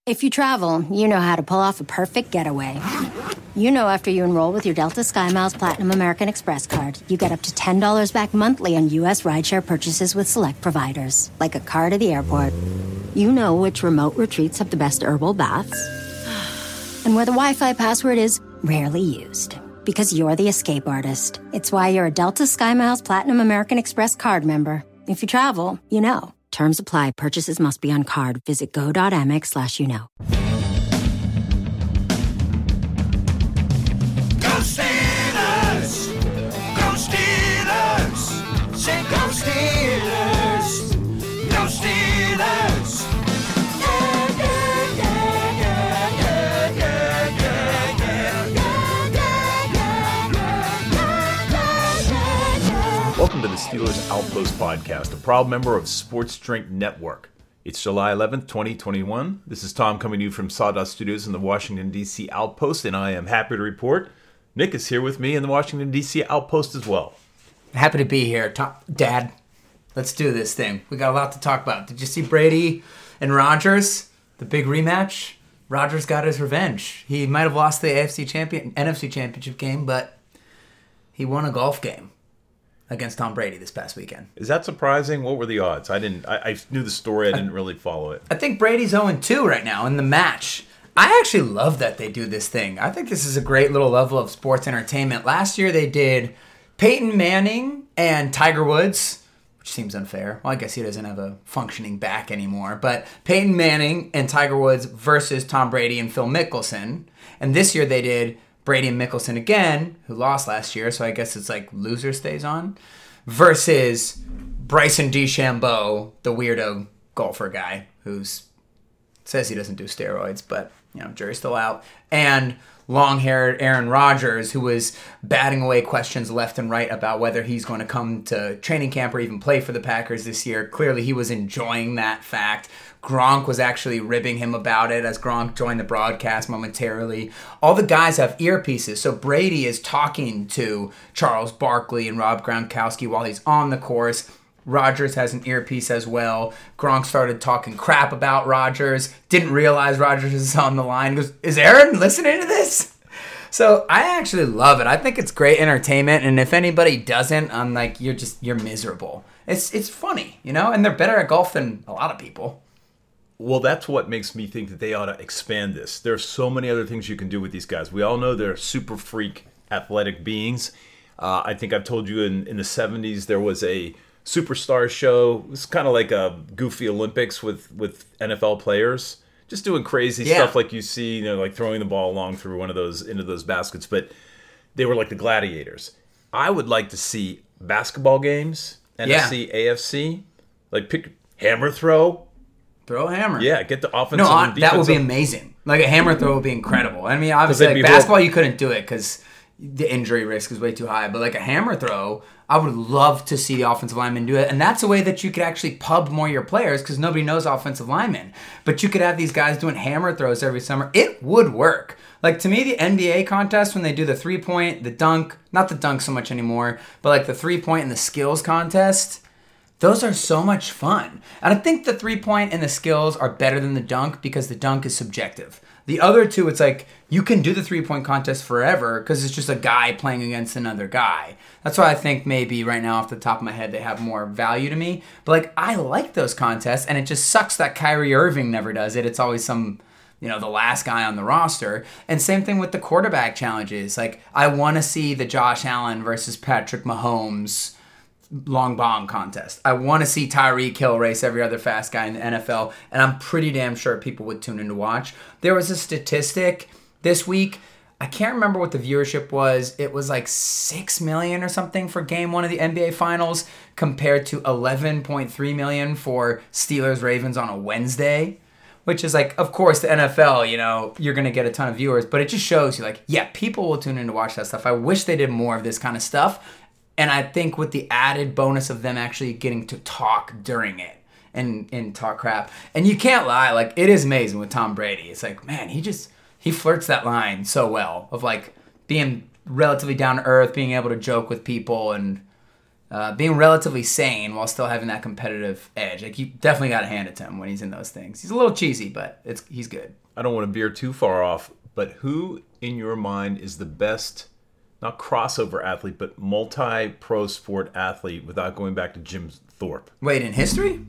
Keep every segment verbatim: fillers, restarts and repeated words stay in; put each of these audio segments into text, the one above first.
If you travel, you know how to pull off a perfect getaway. You know after you enroll with your Delta SkyMiles Platinum American Express card, you get up to ten dollars back monthly on U S rideshare purchases with select providers, like a car to the airport. You know which remote retreats have the best herbal baths, and where the Wi-Fi password is rarely used. Because you're the escape artist. It's why you're a Delta SkyMiles Platinum American Express card member. If you travel, you know. Terms apply. Purchases must be on card. Visit go.amex slash you know. Go Steelers! Go Steelers! Say go Steelers! Go Steelers! Yeah, yeah, yeah, yeah, yeah, yeah, yeah, yeah, yeah, yeah, yeah, yeah, yeah. Welcome to the Steelers Outpost Podcast, a proud member of Sports Drink Network. It's July eleventh, twenty twenty-one. This is Tom coming to you from Sawdust Studios in the Washington, D C Outpost, and I am happy to report Nick is here with me in the Washington, D C Outpost as well. Happy to be here. Tom, Dad, let's do this thing. We got a lot to talk about. Did you see Brady and Rodgers? The big rematch? Rodgers got his revenge. He might have lost the A F C champion, N F C championship game, but he won a golf game against Tom Brady this past weekend. Is that surprising? What were the odds? I didn't. I, I knew the story. I didn't really follow it. I think Brady's oh and two right now in the match. I actually love that they do this thing. I think this is a great little level of sports entertainment. Last year they did Peyton Manning and Tiger Woods, which seems unfair. Well, I guess he doesn't have a functioning back anymore. But Peyton Manning and Tiger Woods versus Tom Brady and Phil Mickelson. And this year they did Brady and Mickelson again, who lost last year, so I guess it's like loser stays on, versus Bryson DeChambeau, the weirdo golfer guy who's says he doesn't do steroids, but you know, jury's still out, and long-haired Aaron Rodgers, who was batting away questions left and right about whether he's going to come to training camp or even play for the Packers this year. Clearly, he was enjoying that fact. Gronk was actually ribbing him about it as Gronk joined the broadcast momentarily. All the guys have earpieces, so Brady is talking to Charles Barkley and Rob Gronkowski while he's on the course. Rodgers has an earpiece as well. Gronk started talking crap about Rodgers. Didn't realize Rodgers is on the line. He goes, is Aaron listening to this? So I actually love it. I think it's great entertainment, and if anybody doesn't, I'm like, you're just you're miserable. It's it's funny, you know, and they're better at golf than a lot of people. Well, that's what makes me think that they ought to expand this. There's so many other things you can do with these guys. We all know they're super freak athletic beings. Uh, I think I've told you in, in the seventies there was a Superstar show. It was kind of like a goofy Olympics with, with N F L players. Just doing crazy yeah. stuff like you see, you know, like throwing the ball along through one of those, into those baskets. But they were like the gladiators. I would like to see basketball games, N F C, yeah. A F C, like pick hammer throw. Throw a hammer. Yeah, get the offensive no, and defensive. That would be amazing. Like a hammer throw would be incredible. I mean, obviously, like basketball, you couldn't do it because the injury risk is way too high. But like a hammer throw, I would love to see the offensive linemen do it. And that's a way that you could actually pub more your players because nobody knows offensive linemen. But you could have these guys doing hammer throws every summer. It would work. Like to me, the N B A contest, when they do the three-point, the dunk, not the dunk so much anymore, but like the three-point and the skills contest, those are so much fun. And I think the three-point and the skills are better than the dunk because the dunk is subjective. The other two, it's like you can do the three-point contest forever because it's just a guy playing against another guy. That's why I think maybe right now off the top of my head they have more value to me. But like I like those contests, and it just sucks that Kyrie Irving never does it. It's always some, you know, the last guy on the roster. And same thing with the quarterback challenges. Like I want to see the Josh Allen versus Patrick Mahomes long bomb contest. I want to see Tyreek Hill race every other fast guy in the N F L, and I'm pretty damn sure people would tune in to watch. There was a statistic this week. I can't remember what the viewership was. It was like six million or something for game one of the N B A Finals compared to eleven point three million for Steelers-Ravens on a Wednesday, which is like, of course, the N F L, you know, you're going to get a ton of viewers, but it just shows you like, yeah, people will tune in to watch that stuff. I wish they did more of this kind of stuff. And I think with the added bonus of them actually getting to talk during it and, and talk crap. And you can't lie, like, it is amazing with Tom Brady. It's like, man, he just, he flirts that line so well of, like, being relatively down to earth, being able to joke with people. And uh, being relatively sane while still having that competitive edge. Like, you definitely got to hand it to him when he's in those things. He's a little cheesy, but it's he's good. I don't want to veer too far off, but who in your mind is the best, not crossover athlete, but multi-pro sport athlete without going back to Jim Thorpe? Wait, in history?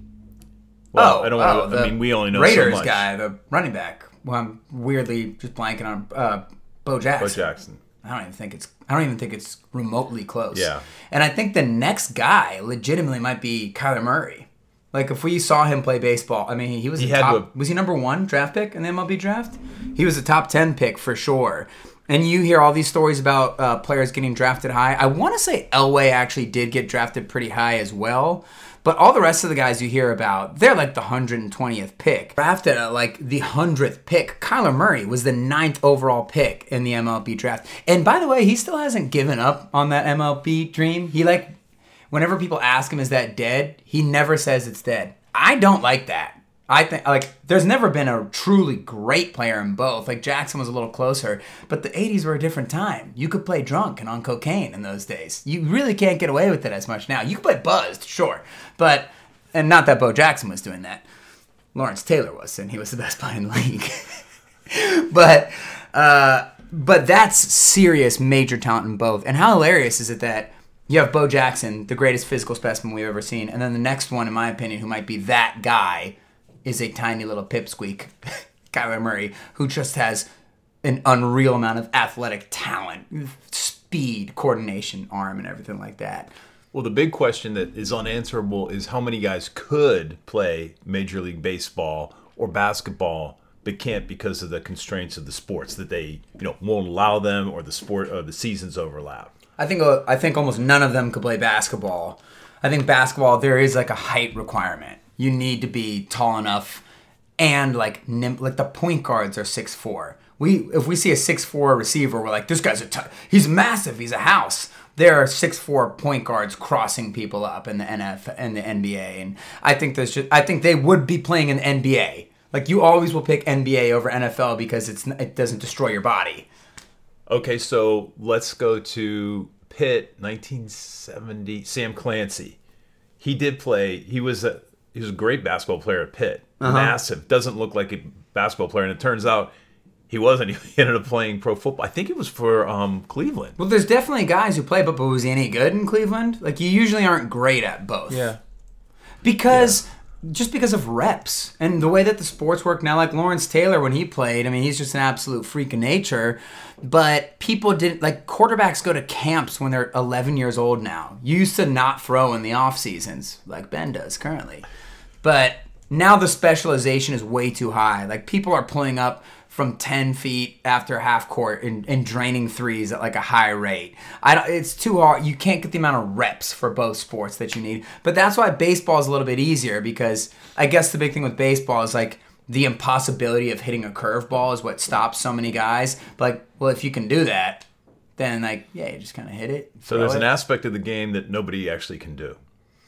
Well, oh, I don't oh, want to, I mean, we only know Raiders so much. guy, the running back. Well, I'm weirdly just blanking on uh, Bo Jackson. Bo Jackson. I don't even think it's. I don't even think it's remotely close. Yeah. And I think the next guy legitimately might be Kyler Murray. Like, if we saw him play baseball, I mean, he was He a had top, to- was he number one draft pick in the M L B draft? He was a top ten pick for sure. And you hear all these stories about uh, players getting drafted high. I want to say Elway actually did get drafted pretty high as well. But all the rest of the guys you hear about, they're like the one hundred twentieth pick. Drafted at like the one hundredth pick. Kyler Murray was the ninth overall pick in the M L B draft. And by the way, he still hasn't given up on that M L B dream. He like, whenever people ask him, is that dead? He never says it's dead. I don't like that. I think, like, there's never been a truly great player in both. Like, Jackson was a little closer, but the eighties were a different time. You could play drunk and on cocaine in those days. You really can't get away with it as much now. You could play buzzed, sure, but, and not that Bo Jackson was doing that. Lawrence Taylor was, and he was the best player in the league. but, uh, but that's serious major talent in both. And how hilarious is it that you have Bo Jackson, the greatest physical specimen we've ever seen, and then the next one, in my opinion, who might be that guy, is a tiny little pipsqueak, Kyler Murray, who just has an unreal amount of athletic talent, speed, coordination, arm, and everything like that. Well, the big question that is unanswerable is how many guys could play Major League Baseball or basketball but can't because of the constraints of the sports that they, you know, won't allow them, or the sport or the seasons overlap. I think uh, I think almost none of them could play basketball. I think basketball, there is like a height requirement. You need to be tall enough, and like nim- like the point guards are six foot four. We if we see a six foot four receiver, we're like, this guy's a t- he's massive, he's a house. There are six foot four point guards crossing people up in the N F and the N B A, and I think there's just I think they would be playing in the N B A. Like, you always will pick N B A over N F L because it's it doesn't destroy your body. Okay, so let's go to Pitt, nineteen seventy. Sam Clancy, he did play. He was a he was a great basketball player at Pitt. Uh-huh. Massive, doesn't look like a basketball player, and it turns out he wasn't. He ended up playing pro football. I think it was for um, Cleveland. Well, there's definitely guys who play, but, but was he any good in Cleveland? Like, you usually aren't great at both. Yeah, because. Yeah. Just because of reps and the way that the sports work now, like Lawrence Taylor when he played, I mean, he's just an absolute freak of nature. But people didn't, like, quarterbacks go to camps when they're eleven years old now. You used to not throw in the off seasons like Ben does currently. But now the specialization is way too high. Like, people are pulling up from ten feet after half court and, and draining threes at like a high rate. I don't, it's too hard. You can't get the amount of reps for both sports that you need. But that's why baseball is a little bit easier, because I guess the big thing with baseball is like the impossibility of hitting a curveball is what stops so many guys. But like, well, if you can do that, then like, yeah, you just kind of hit it. So there's it. an aspect of the game that nobody actually can do.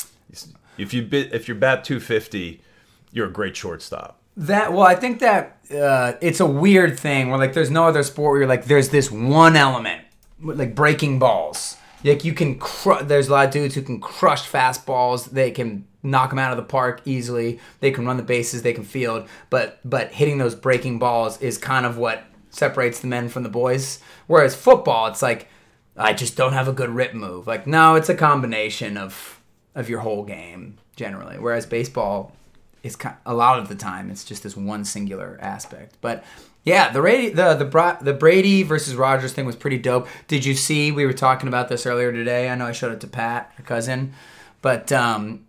If you bit, if you bat two fifty, you're a great shortstop. That well, I think that uh, it's a weird thing where like there's no other sport where you're like there's this one element like breaking balls. Like you can, cru- there's a lot of dudes who can crush fastballs. They can knock them out of the park easily. They can run the bases. They can field. But but hitting those breaking balls is kind of what separates the men from the boys. Whereas football, it's like I just don't have a good rip move. Like no, it's a combination of of your whole game generally. Whereas baseball. It's kind of, a lot of the time it's just this one singular aspect. But yeah, the Brady, the the Bra- the Brady versus Rodgers thing was pretty dope. Did you see? We were talking about this earlier today. I know I showed it to Pat, our cousin, but um,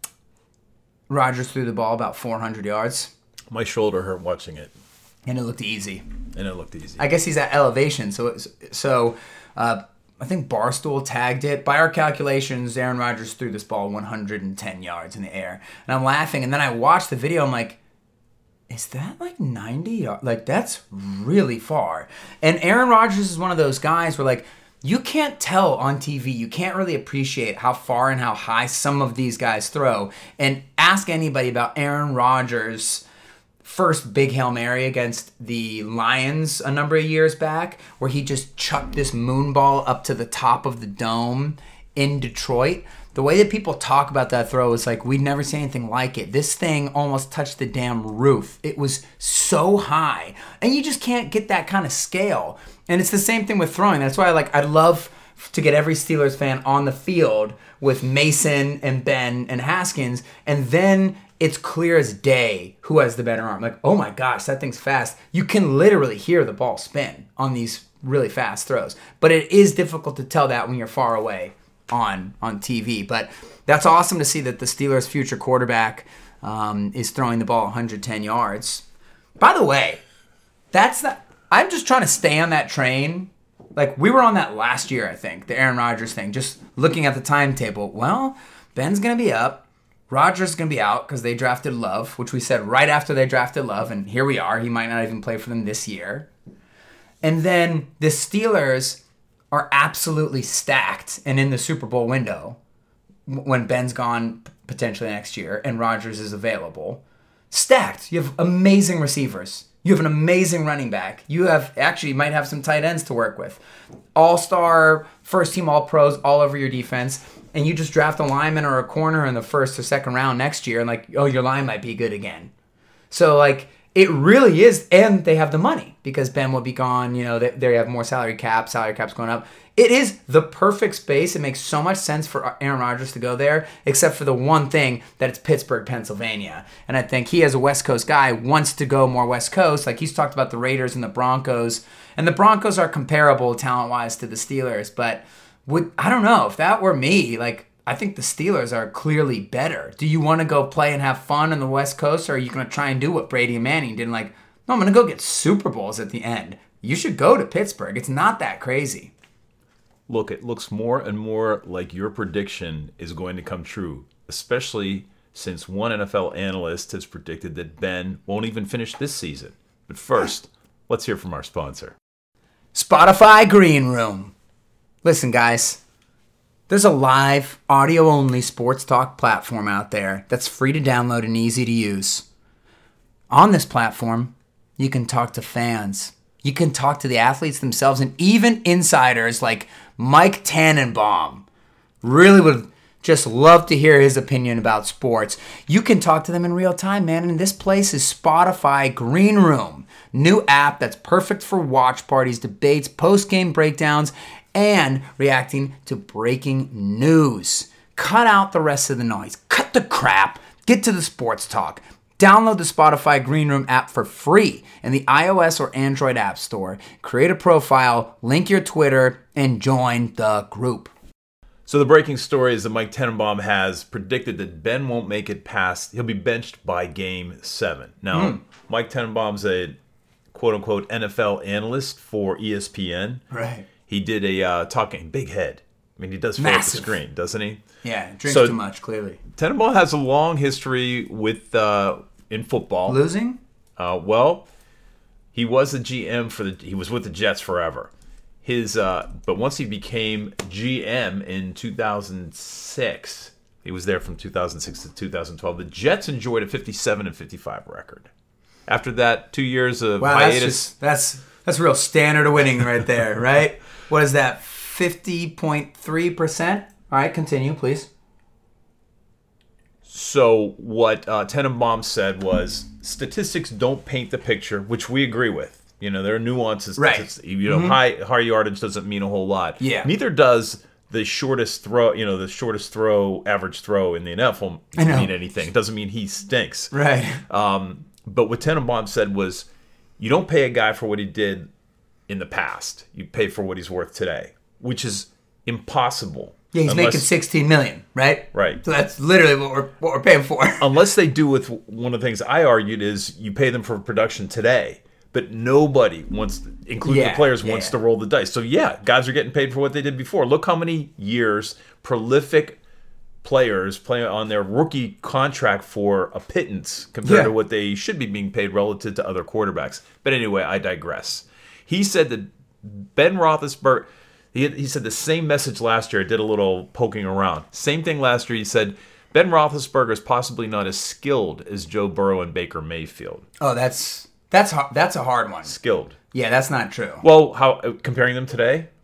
Rodgers threw the ball about four hundred yards. My shoulder hurt watching it, and it looked easy. And it looked easy. I guess he's at elevation, so it's, so. Uh, I think Barstool tagged it. By our calculations, Aaron Rodgers threw this ball one hundred ten yards in the air. And I'm laughing, and then I watched the video, I'm like, is that like ninety yards? Like, that's really far. And Aaron Rodgers is one of those guys where, like, you can't tell on T V, you can't really appreciate how far and how high some of these guys throw. And ask anybody about Aaron Rodgers' first big Hail Mary against the Lions a number of years back, where he just chucked this moon ball up to the top of the dome in Detroit. the way that people talk about that throw is like, we'd never seen anything like it. This thing almost touched the damn roof. It was so high. And you just can't get that kind of scale. And it's the same thing with throwing. That's why like I'd love to get every Steelers fan on the field with Mason and Ben and Haskins, and then it's clear as day who has the better arm. Like, oh my gosh, that thing's fast. You can literally hear the ball spin on these really fast throws. But it is difficult to tell that when you're far away on on T V. But that's awesome to see that the Steelers' future quarterback um, is throwing the ball one hundred ten yards. By the way, that's the, I'm just trying to stay on that train. Like, we were on that last year, I think, the Aaron Rodgers thing, just looking at the timetable. Well, Ben's going to be up. Rodgers is going to be out because they drafted Love, which we said right after they drafted Love, and here we are. He might not even play for them this year. And then the Steelers are absolutely stacked and in the Super Bowl window when Ben's gone potentially next year and Rodgers is available. Stacked. You have amazing receivers. You have an amazing running back. You have actually might have some tight ends to work with. All-star, first-team All-Pros all over your defense. And you just draft a lineman or a corner in the first or second round next year and like, oh, your line might be good again. So like, it really is, and they have the money because Ben will be gone. You know, they, they have more salary cap, salary cap's going up. It is the perfect space. It makes so much sense for Aaron Rodgers to go there, except for the one thing that it's Pittsburgh, Pennsylvania. And I think he, as a West Coast guy, wants to go more West Coast. Like, he's talked about the Raiders and the Broncos. And the Broncos are comparable talent-wise to the Steelers. But would I don't know. If that were me, like, I think the Steelers are clearly better. Do you want to go play and have fun on the West Coast, or are you going to try and do what Brady and Manning did? And like, no, I'm going to go get Super Bowls at the end. You should go to Pittsburgh. It's not that crazy. Look, it looks more and more like your prediction is going to come true, especially since one N F L analyst has predicted that Ben won't even finish this season. But first, let's hear from our sponsor. Spotify Green Room. Listen, guys. There's a live, audio-only sports talk platform out there that's free to download and easy to use. On this platform, you can talk to fans. You can talk to the athletes themselves and even insiders like Mike Tannenbaum. Really would just love to hear his opinion about sports. You can talk to them in real time, man. And this place is Spotify Green Room. New app that's perfect for watch parties, debates, post-game breakdowns, and reacting to breaking news. Cut out the rest of the noise. Cut the crap. Get to the sports talk. Download the Spotify Green Room app for free in the iOS or Android app store. Create a profile, link your Twitter, and join the group. So the breaking story is that Mike Tannenbaum has predicted that Ben won't make it past, he'll be benched by game seven. Now, mm. Mike Tannenbaum's a quote-unquote N F L analyst for E S P N. Right. He did a uh, talking, big head. I mean, he does fill up the screen, doesn't he? Yeah, drinks so, too much, clearly. Tannenbaum has a long history with uh, in football. Losing? Uh, well, he was the G M for the. He was with the Jets forever. His, uh, but once he became G M in two thousand six, he was there from two thousand six to two thousand twelve. The Jets enjoyed a fifty-seven and fifty-five record. After that, two years of wow, hiatus. That's just, that's that's real standard of winning right there, right? What is that? fifty point three percent? All right, continue, please. So what uh, Tannenbaum said was statistics don't paint the picture, which we agree with. You know, there are nuances. Right. To, you know, mm-hmm. high high yardage doesn't mean a whole lot. Yeah. Neither does the shortest throw. You know, the shortest throw, average throw in the N F L mean anything. It doesn't mean he stinks. Right. Um, but what Tannenbaum said was, you don't pay a guy for what he did in the past. You pay for what he's worth today, which is impossible. Yeah, he's unless, making sixteen million dollars, right? Right. So that's literally what we're what we're paying for. Unless they do with one of the things I argued is you pay them for production today, but nobody wants, including yeah, the players, yeah. wants to roll the dice. So yeah, guys are getting paid for what they did before. Look how many years prolific players play on their rookie contract for a pittance compared yeah. to what they should be being paid relative to other quarterbacks. But anyway, I digress. He said that Ben Roethlisberger. He, he said the same message last year. I did a little poking around. Same thing last year. He said Ben Roethlisberger is possibly not as skilled as Joe Burrow and Baker Mayfield. Oh, that's that's that's a hard one. Skilled. Yeah, that's not true. Well, how comparing them today?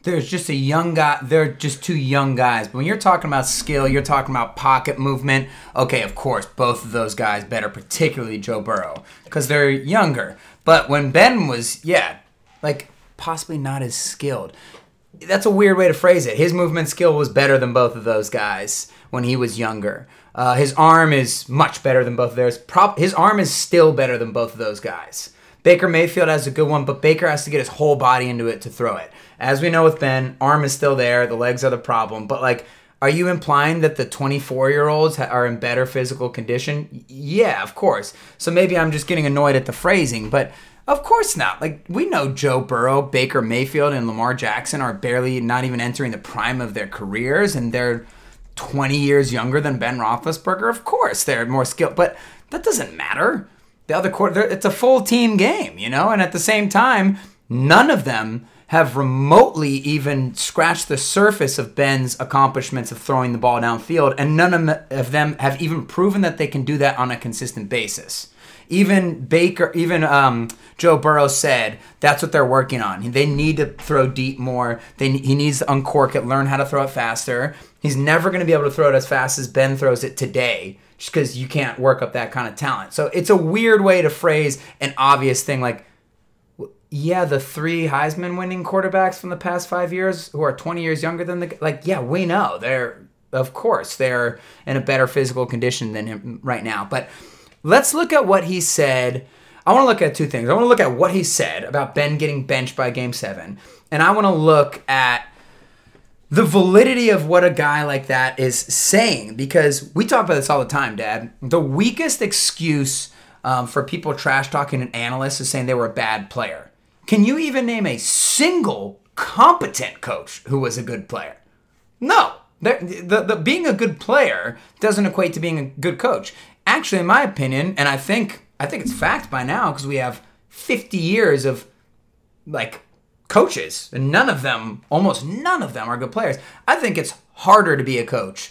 there's just a young guy. They're just two young guys. But when you're talking about skill, you're talking about pocket movement. Okay, of course, both of those guys better, particularly Joe Burrow, because they're younger. But when Ben was, yeah, like possibly not as skilled. That's a weird way to phrase it. His movement skill was better than both of those guys when he was younger. Uh, his arm is much better than both of theirs. Prop, his arm is still better than both of those guys. Baker Mayfield has a good one, but Baker has to get his whole body into it to throw it. As we know with Ben, arm is still there. The legs are the problem. But, like, are you implying that the twenty-four-year-olds are in better physical condition? Yeah, of course. So maybe I'm just getting annoyed at the phrasing, but of course not. Like, we know Joe Burrow, Baker Mayfield, and Lamar Jackson are barely not even entering the prime of their careers, and they're twenty years younger than Ben Roethlisberger. Of course, they're more skilled, but that doesn't matter. The other quarter, it's a full team game, you know? And at the same time, none of them have remotely even scratched the surface of Ben's accomplishments of throwing the ball downfield, and none of them have even proven that they can do that on a consistent basis. Even Baker, even um, Joe Burrow said that's what they're working on. They need to throw deep more. They, he needs to uncork it, learn how to throw it faster. He's never going to be able to throw it as fast as Ben throws it today, just because you can't work up that kind of talent. So it's a weird way to phrase an obvious thing like, yeah, the three Heisman winning quarterbacks from the past five years who are twenty years younger than the, like, yeah, we know. They're, of course, they're in a better physical condition than him right now. But let's look at what he said. I want to look at two things. I want to look at what he said about Ben getting benched by game seven. And I want to look at the validity of what a guy like that is saying, because we talk about this all the time, Dad. The weakest excuse um, for people trash talking an analyst is saying they were a bad player. Can you even name a single competent coach who was a good player? No. The, the, the, being a good player doesn't equate to being a good coach. Actually, in my opinion, and I think I think it's fact by now because we have fifty years of like coaches, and none of them, almost none of them are good players. I think it's harder to be a coach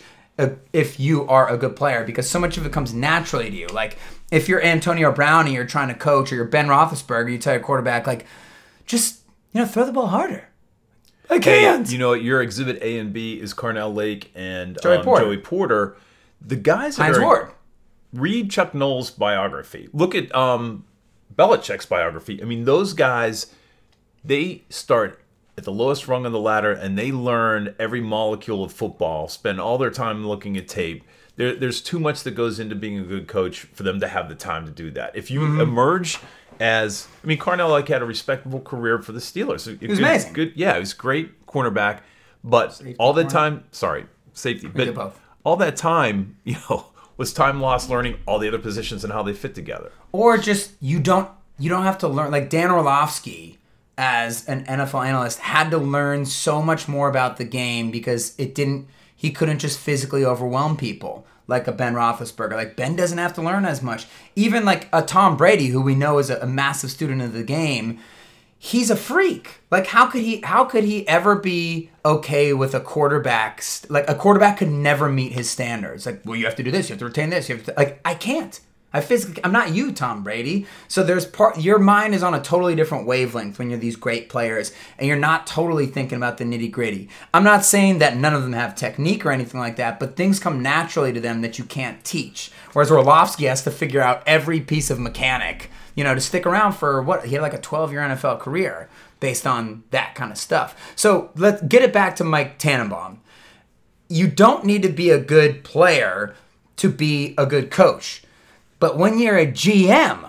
if you are a good player because so much of it comes naturally to you. Like if you're Antonio Brown and you're trying to coach, or you're Ben Roethlisberger, you tell your quarterback, like, just, you know, throw the ball harder. I can't. Hey, you know, your exhibit A and B is Carnell Lake and Joey, um, Porter. Joey Porter. The guys that Hines are... Ward. Read Chuck Noll's biography. Look at um, Belichick's biography. I mean, those guys, they start at the lowest rung of the ladder and they learn every molecule of football, spend all their time looking at tape. There, there's too much that goes into being a good coach for them to have the time to do that. If you mm-hmm. emerge as, I mean, Carnell like had a respectable career for the Steelers. He was good, amazing. Good, yeah, he was great cornerback, but safety all that time, sorry, safety, but all that time, you know, was time lost learning all the other positions and how they fit together. Or just you don't you don't have to learn. Like Dan Orlovsky, as an N F L analyst, had to learn so much more about the game because it didn't. He couldn't just physically overwhelm people like a Ben Roethlisberger. Like Ben doesn't have to learn as much. Even like a Tom Brady, who we know is a, a massive student of the game. He's a freak. Like how could he how could he ever be okay with a quarterback? Like a quarterback could never meet his standards. Like, well, you have to do this, you have to retain this, you have to, like, I can't. I physically I'm not you, Tom Brady. So there's part your mind is on a totally different wavelength when you're these great players and you're not totally thinking about the nitty-gritty. I'm not saying that none of them have technique or anything like that, but things come naturally to them that you can't teach. Whereas Orlovsky has to figure out every piece of mechanic, you know, to stick around for what? He had like a twelve-year N F L career based on that kind of stuff. So let's get it back to Mike Tannenbaum. You don't need to be a good player to be a good coach. But when you're a G M,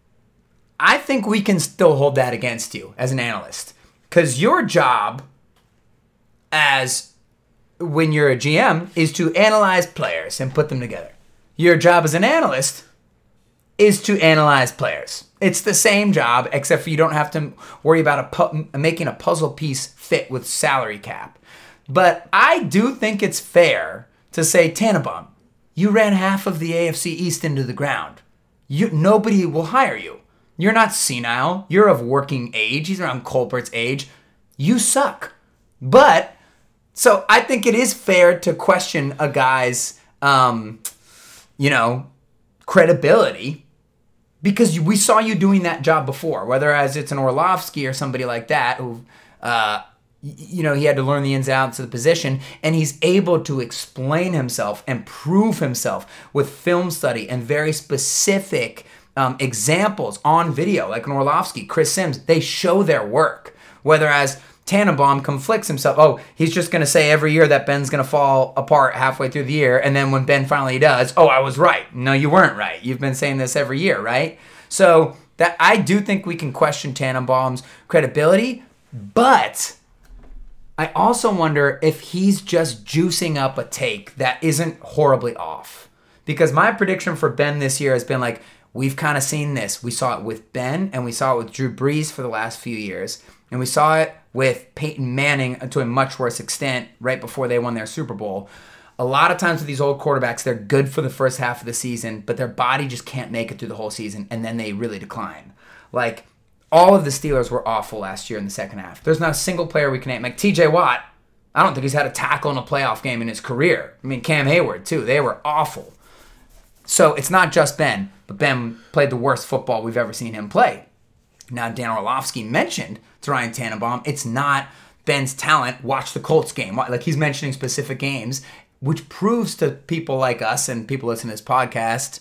I think we can still hold that against you as an analyst. Because your job as when you're a G M is to analyze players and put them together. Your job as an analyst is to analyze players. It's the same job, except for you don't have to worry about a pu- making a puzzle piece fit with salary cap. But I do think it's fair to say, Tannenbaum, you ran half of the A F C East into the ground. You, nobody will hire you. You're not senile. You're of working age. He's around Colbert's age. You suck. But, so I think it is fair to question a guy's, um, you know, credibility. Because we saw you doing that job before, whether as it's an Orlovsky or somebody like that who, uh, you know, he had to learn the ins and outs of the position, and he's able to explain himself and prove himself with film study and very specific um, examples on video, like an Orlovsky, Chris Sims. They show their work, whereas Tannenbaum conflicts himself. Oh, he's just going to say every year that Ben's going to fall apart halfway through the year, and then when Ben finally does, oh, I was right. No, you weren't right. You've been saying this every year, right? So that I do think we can question Tannenbaum's credibility, but I also wonder if he's just juicing up a take that isn't horribly off. Because my prediction for Ben this year has been like, we've kind of seen this. We saw it with Ben, and we saw it with Drew Brees for the last few years. And we saw it with Peyton Manning to a much worse extent right before they won their Super Bowl. A lot of times with these old quarterbacks, they're good for the first half of the season, but their body just can't make it through the whole season, and then they really decline. Like, all of the Steelers were awful last year in the second half. There's not a single player we can name. Like T J Watt, I don't think he's had a tackle in a playoff game in his career. I mean, Cam Hayward, too. They were awful. So it's not just Ben, but Ben played the worst football we've ever seen him play. Now, Dan Orlovsky mentioned to Ryan Tannenbaum, it's not Ben's talent. Watch the Colts game. Like, he's mentioning specific games, which proves to people like us and people listening to this podcast,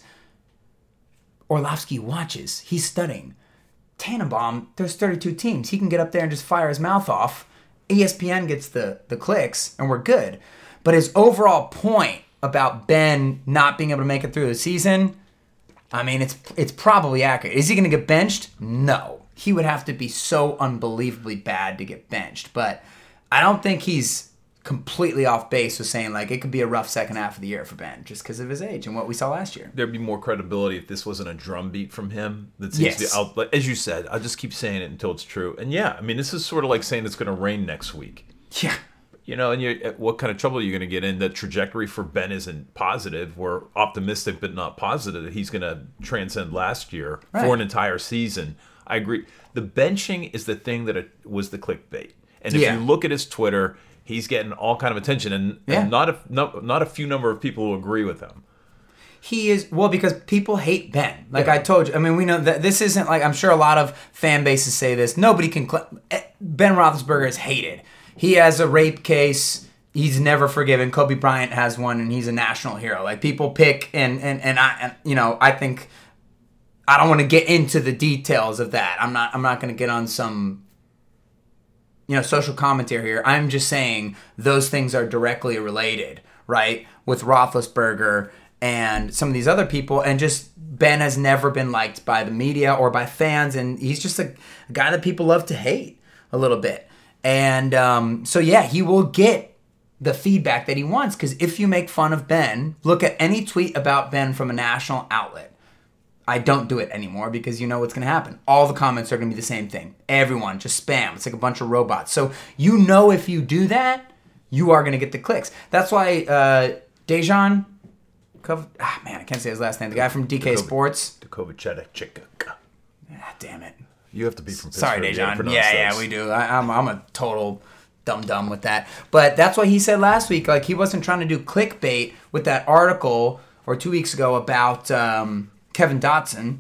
Orlovsky watches. He's studying. Tannenbaum, there's thirty-two teams. He can get up there and just fire his mouth off. E S P N gets the, the clicks, and we're good. But his overall point about Ben not being able to make it through the season, I mean, it's it's probably accurate. Is he going to get benched? No. He would have to be so unbelievably bad to get benched. But I don't think he's completely off base with saying, like, it could be a rough second half of the year for Ben just because of his age and what we saw last year. There'd be more credibility if this wasn't a drumbeat from him that seems yes. to be out. As you said, I'll just keep saying it until it's true. And yeah, I mean, this is sort of like saying it's going to rain next week. Yeah. You know, and you, what kind of trouble are you going to get in? The trajectory for Ben isn't positive. We're optimistic, but not positive that he's going to transcend last year right. for an entire season. I agree. The benching is the thing that it was the clickbait. And if yeah. you look at his Twitter, he's getting all kind of attention, and, yeah. and not a not, not a few number of people who agree with him. He is, well, because people hate Ben. Like yeah. I told you, I mean, we know that this isn't like, I'm sure a lot of fan bases say this. Nobody can, cl- Ben Roethlisberger is hated. He has a rape case. He's never forgiven. Kobe Bryant has one, and he's a national hero. Like, people pick, and, and, and I, and, you know, I think, I don't want to get into the details of that. I'm not, I'm not going to get on some, you know, social commentary here. I'm just saying those things are directly related, right? With Roethlisberger and some of these other people, and just Ben has never been liked by the media or by fans, and he's just a, a guy that people love to hate a little bit. And um, so, yeah, he will get the feedback that he wants, because if you make fun of Ben, look at any tweet about Ben from a national outlet. I don't do it anymore because you know what's going to happen. All the comments are going to be the same thing. Everyone, just spam. It's like a bunch of robots. So you know if you do that, you are going to get the clicks. That's why uh, Dejan, Kov- ah, man, I can't say his last name. The guy from D K Dukovic, Sports. Dukovic. Ah, damn it. You have to be from Pittsburgh. Sorry, Dejan. Yeah, yeah, we do. I, I'm, I'm a total dum-dum with that. But that's what he said last week. Like, he wasn't trying to do clickbait with that article or two weeks ago about um, Kevin Dotson.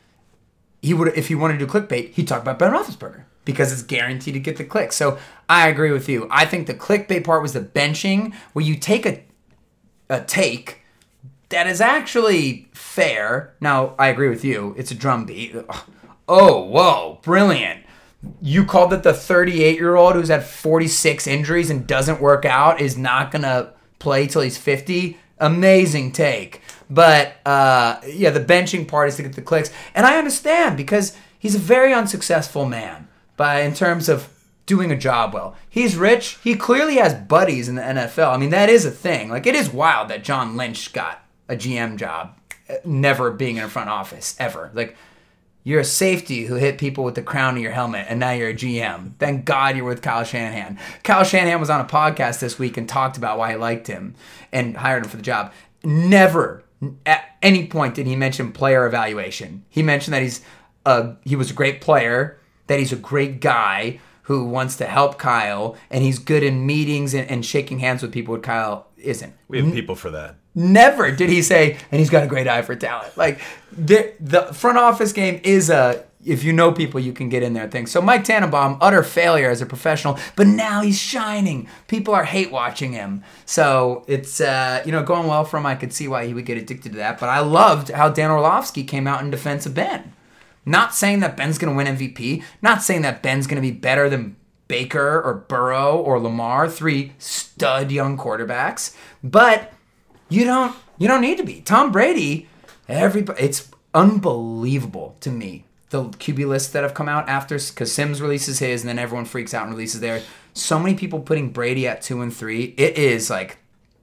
He would, if he wanted to do clickbait, he'd talk about Ben Roethlisberger because it's guaranteed to get the clicks. So I agree with you. I think the clickbait part was the benching, where you take a a take that is actually fair. Now, I agree with you. It's a drumbeat. Oh, whoa, brilliant. You called it the thirty-eight-year-old who's had forty-six injuries and doesn't work out is not going to play till he's fifty? Amazing take. But, uh, yeah, the benching part is to get the clicks. And I understand, because he's a very unsuccessful man by in terms of doing a job well. He's rich. He clearly has buddies in the N F L. I mean, that is a thing. Like, it is wild that John Lynch got a G M job, never being in a front office, ever. Like, you're a safety who hit people with the crown of your helmet, and now you're a G M. Thank God you're with Kyle Shanahan. Kyle Shanahan was on a podcast this week and talked about why he liked him and hired him for the job. Never, at any point, did he mention player evaluation. He mentioned that he's a, he was a great player, that he's a great guy who wants to help Kyle, and he's good in meetings and, and shaking hands with people, what Kyle isn't. We have people for that. Never did he say, and he's got a great eye for talent. Like, the, the front office game is a, if you know people, you can get in there and things. So Mike Tannenbaum, utter failure as a professional, but now he's shining. People are hate watching him. So it's, uh, you know, going well for him. I could see why he would get addicted to that. But I loved how Dan Orlovsky came out in defense of Ben. Not saying that Ben's going to win M V P. Not saying that Ben's going to be better than Baker or Burrow or Lamar, three stud young quarterbacks. But you don't, you don't need to be. Tom Brady, everybody, it's unbelievable to me. The Q B lists that have come out after, because Sims releases his, and then everyone freaks out and releases theirs. So many people putting Brady at two and three. It is like,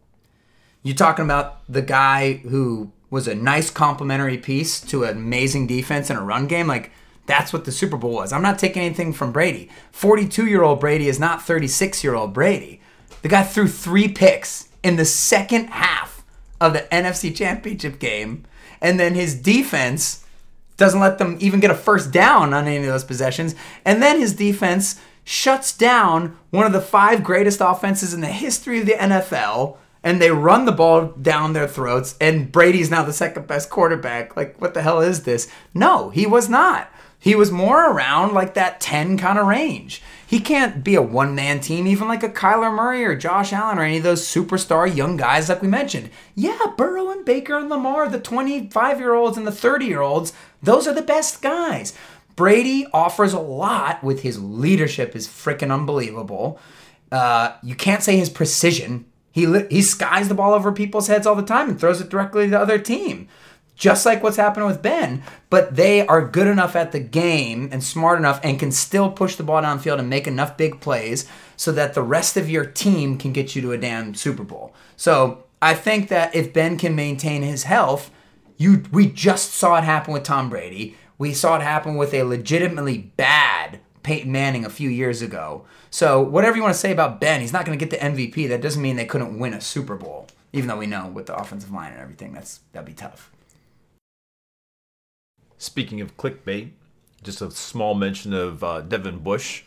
you're talking about the guy who was a nice complementary piece to an amazing defense and a run game. Like, that's what the Super Bowl was. I'm not taking anything from Brady. forty-two-year-old Brady is not thirty-six-year-old Brady. The guy threw three picks in the second half of the N F C Championship game, and then his defense doesn't let them even get a first down on any of those possessions. And then his defense shuts down one of the five greatest offenses in the history of the N F L, and they run the ball down their throats, and Brady's now the second best quarterback. Like, what the hell is this? No, he was not. He was more around like that ten kind of range. He can't be a one-man team, even like a Kyler Murray or Josh Allen or any of those superstar young guys like we mentioned. Yeah, Burrow and Baker and Lamar, the twenty-five-year-olds and the thirty-year-olds, those are the best guys. Brady offers a lot with his leadership is freaking unbelievable. Uh, you can't say his precision. He li- he skies the ball over people's heads all the time and throws it directly to the other team. Just like what's happening with Ben, but they are good enough at the game and smart enough and can still push the ball downfield and make enough big plays so that the rest of your team can get you to a damn Super Bowl. So I think that if Ben can maintain his health, you we just saw it happen with Tom Brady. We saw it happen with a legitimately bad Peyton Manning a few years ago. So whatever you want to say about Ben, he's not going to get the M V P. That doesn't mean they couldn't win a Super Bowl, even though we know with the offensive line and everything, that's that'd be tough. Speaking of clickbait, just a small mention of uh, Devin Bush.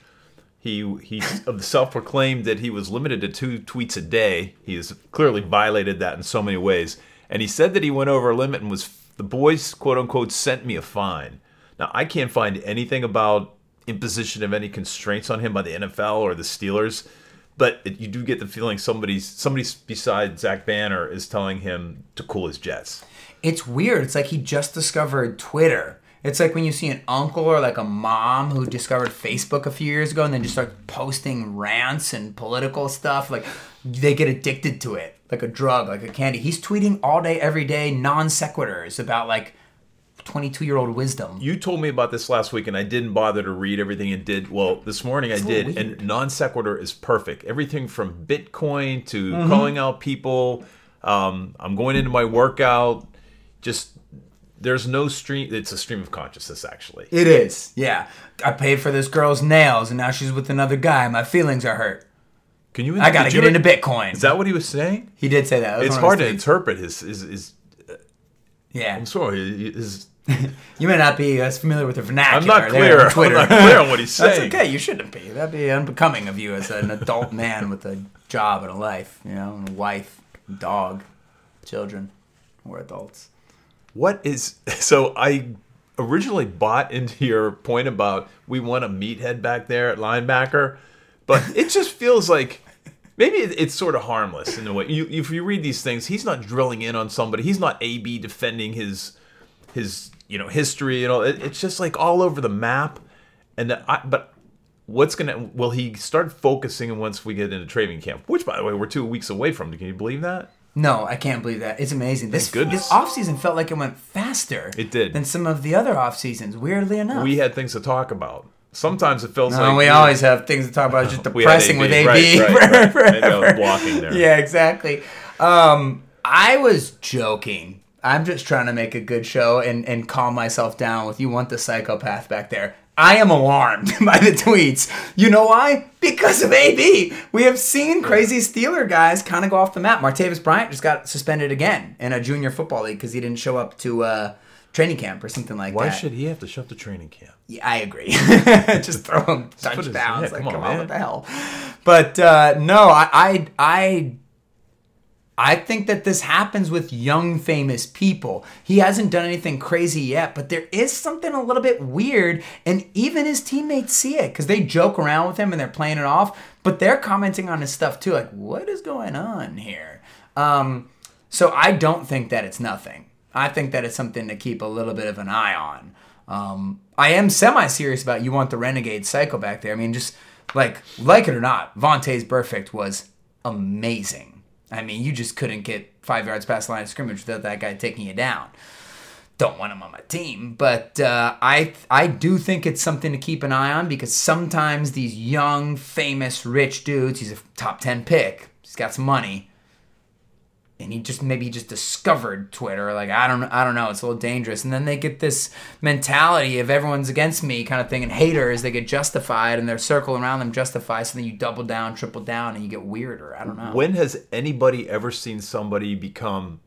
He he's of the self-proclaimed that he was limited to two tweets a day. He has clearly violated that in so many ways. And he said that he went over a limit and was the boys, quote unquote, sent me a fine. Now, I can't find anything about imposition of any constraints on him by the N F L or the Steelers, but it, you do get the feeling somebody's somebody besides Zach Banner is telling him to cool his jets. It's weird. It's like he just discovered Twitter. It's like when you see an uncle or like a mom who discovered Facebook a few years ago and then just start posting rants and political stuff. Like they get addicted to it, like a drug, like a candy. He's tweeting all day, every day, non sequiturs about like twenty-two-year-old wisdom. You told me about this last week, and I didn't bother to read everything it did. Well, this morning it's I did, and non sequitur is perfect. Everything from Bitcoin to mm-hmm. calling out people. Um, I'm going into my workout. Just there's no stream. It's a stream of consciousness, actually. It is. Yeah, I paid for this girl's nails, and now she's with another guy. My feelings are hurt. Can you? I gotta get into Bitcoin. Is that what he was saying? He did say that. that it's hard to interpret his his. his uh, yeah, I'm sorry. His, you may not be as familiar with the vernacular. I'm not clear. On Twitter. I'm not clear on what he's saying. That's okay. You shouldn't be. That'd be unbecoming of you as an adult man with a job and a life. You know, and a wife, dog, children. We're adults. What is so? I originally bought into your point about we want a meathead back there at linebacker, but it just feels like maybe it's sort of harmless in a way. You, if you read these things, he's not drilling in on somebody. He's not A B defending his his you know history and all. It, it's just like all over the map. And I, but what's gonna? Will he start focusing once we get into training camp? Which, by the way, we're two weeks away from. Can you believe that? No, I can't believe that. It's amazing. This, Thank this offseason felt like it went faster. It did. Than some of the other off seasons, weirdly enough. We had things to talk about. Sometimes it feels no, like... we always have things to talk about. It's just depressing with A B. Right, right, right. And I was blocking there. Yeah, exactly. Um, I was joking. I'm just trying to make a good show and, and calm myself down with you want the psychopath back there. I am alarmed by the tweets. You know why? Because of A B. We have seen crazy Steeler guys kind of go off the map. Martavis Bryant just got suspended again in a junior football league because he didn't show up to uh, training camp or something like why that. Why should he have to show up to training camp? Yeah, I agree. Just throw him touchdowns. Yeah, like, come on, come on, what the hell? But uh, no, I, I, I, I think that this happens with young, famous people. He hasn't done anything crazy yet, but there is something a little bit weird, and even his teammates see it because they joke around with him and they're playing it off, but they're commenting on his stuff too, like, what is going on here? Um, so I don't think that it's nothing. I think that it's something to keep a little bit of an eye on. Um, I am semi-serious about you want the Renegade Psycho back there. I mean, just like, like it or not, Vontaze Burfict was amazing. I mean, you just couldn't get five yards past the line of scrimmage without that guy taking you down. Don't want him on my team, but uh, I I do think it's something to keep an eye on because sometimes these young, famous, rich dudes, he's a top ten pick, he's got some money, and he just maybe just discovered Twitter. Like, I don't I don't know, it's a little dangerous. And then they get this mentality of everyone's against me kind of thing, and haters, they get justified, and their circle around them justify, so then you double down, triple down, and you get weirder. I don't know. When has anybody ever seen somebody become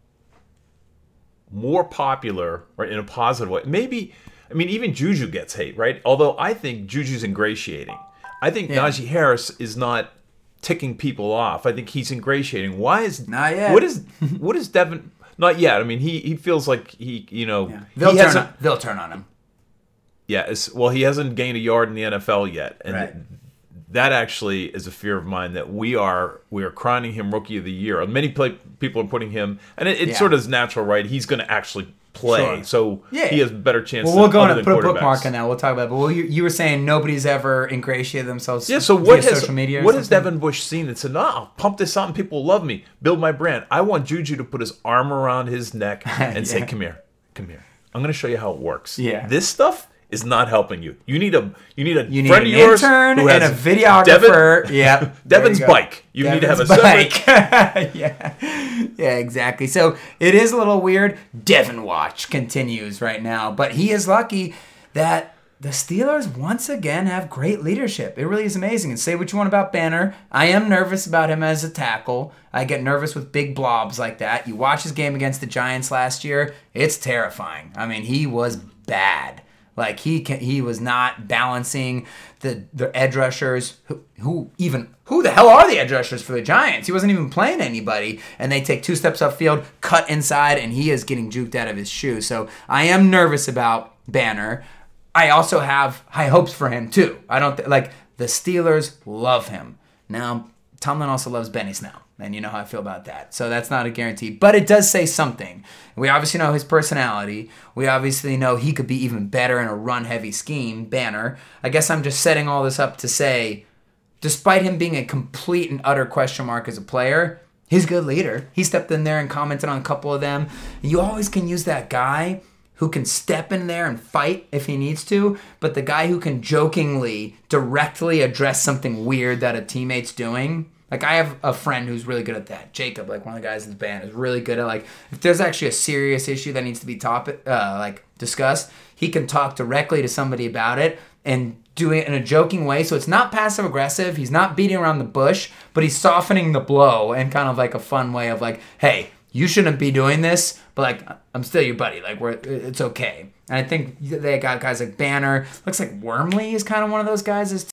more popular, or in a positive way? Maybe, I mean, even Juju gets hate, right? Although I think Juju's ingratiating. I think yeah. Najee Harris is not ticking people off. I think he's ingratiating. Why is not yet? What is what is Devin? Not yet. I mean, he he feels like he you know yeah. they'll he turn on, they'll turn on him. Yeah. It's, well, he hasn't gained a yard in the N F L yet, and right. th- that actually is a fear of mine that we are we are crowning him Rookie of the Year. Many play, people are putting him, and it, it yeah. sort of is natural, right? He's going to actually play, sure. so yeah. he has a better chance. Well, we'll go and put a bookmark on that. We'll talk about it. But well, you, you were saying nobody's ever ingratiated themselves yeah, so what via has, social media or what something? has Devin Bush seen and said, no, I'll pump this out and people will love me, build my brand. I want Juju to put his arm around his neck and yeah. say, come here, come here. I'm going to show you how it works. Yeah. This stuff is not helping you. You need a you need a you need friend an of yours intern who and has a videographer. Devin, yeah, Devin's you bike. You Devin's need to have a bike. separate. yeah, yeah, exactly. So it is a little weird. Devin Watch continues right now, but he is lucky that the Steelers once again have great leadership. It really is amazing. And say what you want about Banner, I am nervous about him as a tackle. I get nervous with big blobs like that. You watch his game against the Giants last year; it's terrifying. I mean, he was bad. Like, he can, he was not balancing the, the edge rushers. Who, who even, who the hell are the edge rushers for the Giants? He wasn't even playing anybody. And they take two steps upfield, cut inside, and he is getting juked out of his shoe. So I am nervous about Banner. I also have high hopes for him, too. I don't, th- like, the Steelers love him. Now, Tomlin also loves Benny Snell. And you know how I feel about that. So that's not a guarantee. But it does say something. We obviously know his personality. We obviously know he could be even better in a run-heavy scheme, Banner. I guess I'm just setting all this up to say, despite him being a complete and utter question mark as a player, he's a good leader. He stepped in there and commented on a couple of them. You always can use that guy who can step in there and fight if he needs to, but the guy who can jokingly, directly address something weird that a teammate's doing. Like, I have a friend who's really good at that. Jacob, like one of the guys in the band, is really good at, like, if there's actually a serious issue that needs to be topic, uh, like discussed, he can talk directly to somebody about it and do it in a joking way. So it's not passive aggressive. He's not beating around the bush, but he's softening the blow in kind of like a fun way of like, hey, you shouldn't be doing this, but like, I'm still your buddy. Like, we're it's okay. And I think they got guys like Banner. Looks like Wormley is kind of one of those guys.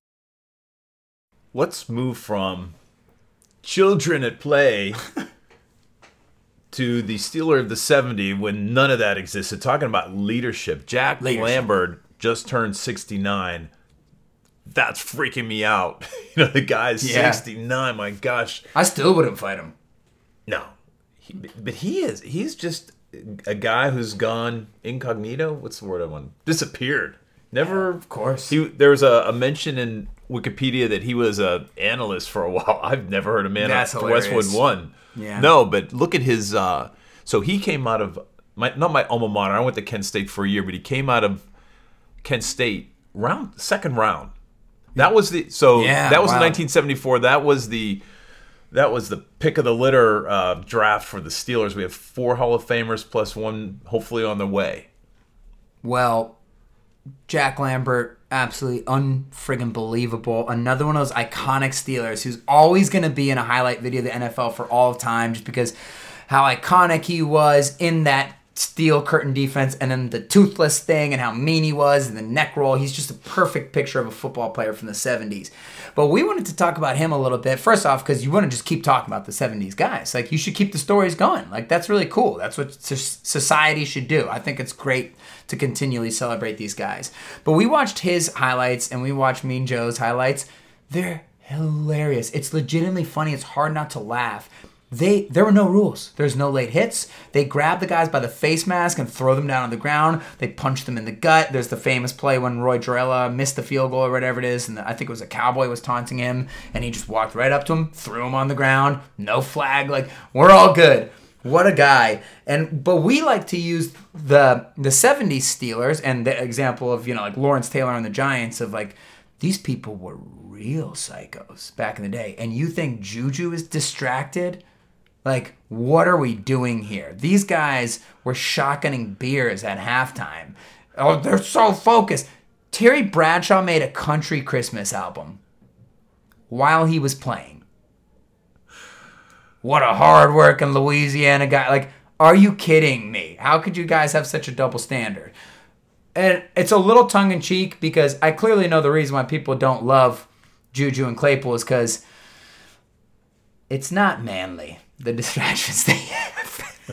Let's move from children at play to the Steeler of the seventies when none of that existed. Talking about leadership. Jack leadership. Lambert just turned sixty-nine. That's freaking me out. You know, the guy's yeah. sixty-nine. My gosh. I still wouldn't fight him. No. He, but he is. He's just a guy who's gone incognito. What's the word I want? Disappeared. Never. Yeah, of course. He, there was a, a mention in Wikipedia that he was an analyst for a while. I've never heard a man That's at hilarious. Westwood One. Yeah. No, but look at his. Uh, so he came out of my not my alma mater. I went to Kent State for a year, but he came out of Kent State round second round. That was the so yeah, that was wow. in nineteen seventy-four. That was the that was the pick of the litter uh, draft for the Steelers. We have four Hall of Famers plus one hopefully on the way. Well, Jack Lambert, absolutely unfriggin' believable. Another one of those iconic Steelers who's always going to be in a highlight video of the N F L for all time just because how iconic he was in that steel curtain defense, and then the toothless thing and how mean he was and the neck roll. He's just a perfect picture of a football player from the seventies. But we wanted to talk about him a little bit. First off, because you want to just keep talking about the seventies guys. Like, you should keep the stories going. Like, that's really cool. That's what society should do. I think it's great to continually celebrate these guys. But we watched his highlights and we watched Mean Joe's highlights. They're hilarious. It's legitimately funny. It's hard not to laugh. They There were no rules. There's no late hits. They grab the guys by the face mask and throw them down on the ground. They punch them in the gut. There's the famous play when Roy Jorella missed the field goal or whatever it is, and I think it was a Cowboy was taunting him, and he just walked right up to him, threw him on the ground, no flag. Like, we're all good. What a guy. And but we like to use the the seventies Steelers and the example of, you know, like Lawrence Taylor on the Giants of, like, these people were real psychos back in the day. And you think Juju is distracted? Like, what are we doing here? These guys were shotgunning beers at halftime. Oh, they're so focused. Terry Bradshaw made a country Christmas album while he was playing. What a hard-working Louisiana guy. Like, are you kidding me? How could you guys have such a double standard? And it's a little tongue-in-cheek because I clearly know the reason why people don't love Juju and Claypool is because it's not manly, the distractions they have.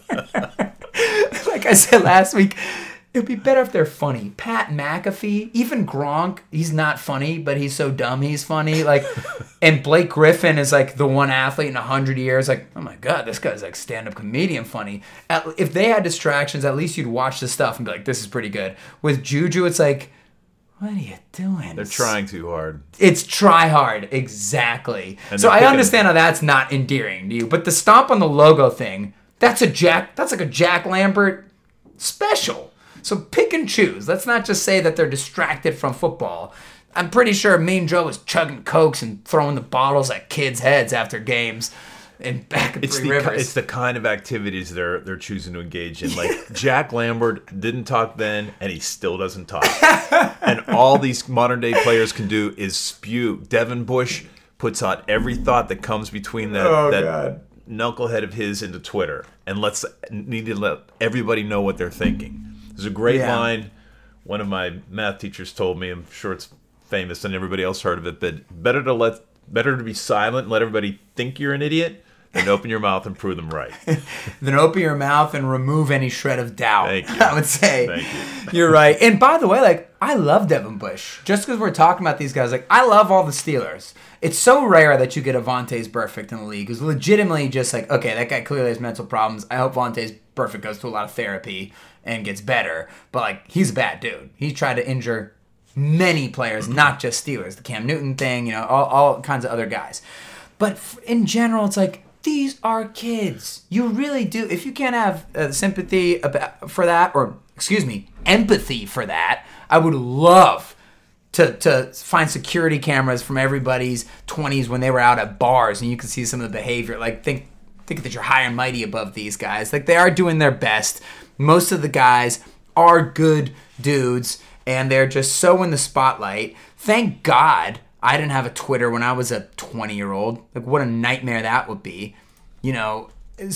Like I said last week, it would be better if they're funny. Pat McAfee, even Gronk, he's not funny, but he's so dumb he's funny. Like, and Blake Griffin is like the one athlete in a hundred years. Like, oh my God, this guy's like stand-up comedian funny. At, if they had distractions, at least you'd watch the stuff and be like, this is pretty good. With Juju, it's like, what are you doing? They're trying too hard. It's try hard, exactly. And so I picking, understand how that's not endearing to you, but the stomp on the logo thing, that's a Jack. That's like a Jack Lambert special. So pick and choose. Let's not just say that they're distracted from football. I'm pretty sure Mean Joe was chugging Cokes and throwing the bottles at kids' heads after games in back in it's Three the, Rivers. It's the kind of activities they're they're choosing to engage in. Like, Jack Lambert didn't talk then, and he still doesn't talk. And all these modern day players can do is spew. Devin Bush puts out every thought that comes between that Oh, that God. knucklehead of his into Twitter, and let's need to let everybody know what they're thinking. There's a great Yeah. line one of my math teachers told me. I'm sure it's famous and everybody else heard of it, but better to let better to be silent and let everybody think you're an idiot than open your mouth and prove them right. Then open your mouth and remove any shred of doubt. Thank you. I would say. Thank you. You're right. And by the way, like, I love Devin Bush. Just because we're talking about these guys, like, I love all the Steelers. It's so rare that you get a Vontaze Burfict in the league. It's legitimately just like, okay, that guy clearly has mental problems. I hope Vontaze Burfict goes to a lot of therapy and gets better. But, like, he's a bad dude. He tried to injure many players, not just Steelers. The Cam Newton thing, you know, all, all kinds of other guys. But in general, it's like, these are kids. You really do. If you can't have uh, sympathy about, for that, or, excuse me, empathy for that, I would love to to find security cameras from everybody's twenties when they were out at bars and you can see some of the behavior. Like, think think that you're high and mighty above these guys. Like, they are doing their best. Most of the guys are good dudes, and they're just so in the spotlight. Thank God I didn't have a Twitter when I was a twenty-year-old. Like, what a nightmare that would be. You know,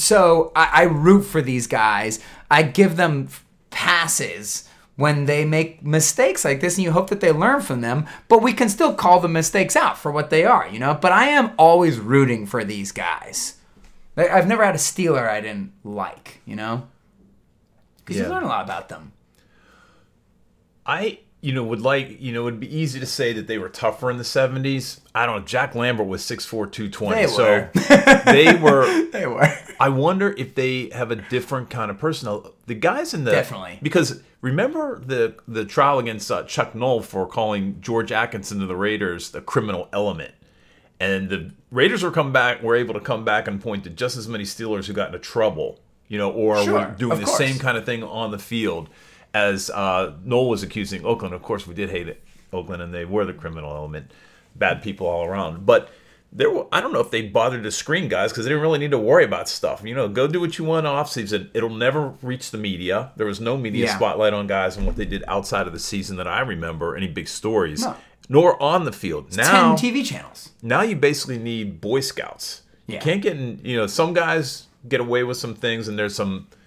so I, I root for these guys. I give them passes when they make mistakes like this, and you hope that they learn from them. But we can still call the mistakes out for what they are, you know? But I am always rooting for these guys. Like, I've never had a Steeler I didn't like, you know? Because Yeah. you learn a lot about them. I, you know, would like, you know, it would be easy to say that they were tougher in the seventies. I don't know. Jack Lambert was six four, two twenty. They so were. they were. They were. I wonder if they have a different kind of personnel. The guys in the. Definitely. Because remember the the trial against uh, Chuck Noll for calling George Atkinson to the Raiders the criminal element. And the Raiders were come back, were able to come back and point to just as many Steelers who got into trouble, you know, or Sure, were doing of the course. same kind of thing on the field as uh, Noel was accusing Oakland. Of course, we did hate it, Oakland, and they were the criminal element, bad people all around. But there, were, I don't know if they bothered to screen guys because they didn't really need to worry about stuff. You know, go do what you want off season. It'll never reach the media. There was no media Yeah. spotlight on guys and what they did outside of the season that I remember. Any big stories. No. Nor on the field. Now, ten T V channels. now you basically need Boy Scouts. You Yeah. can't get in, you know, some guys get away with some things and there's some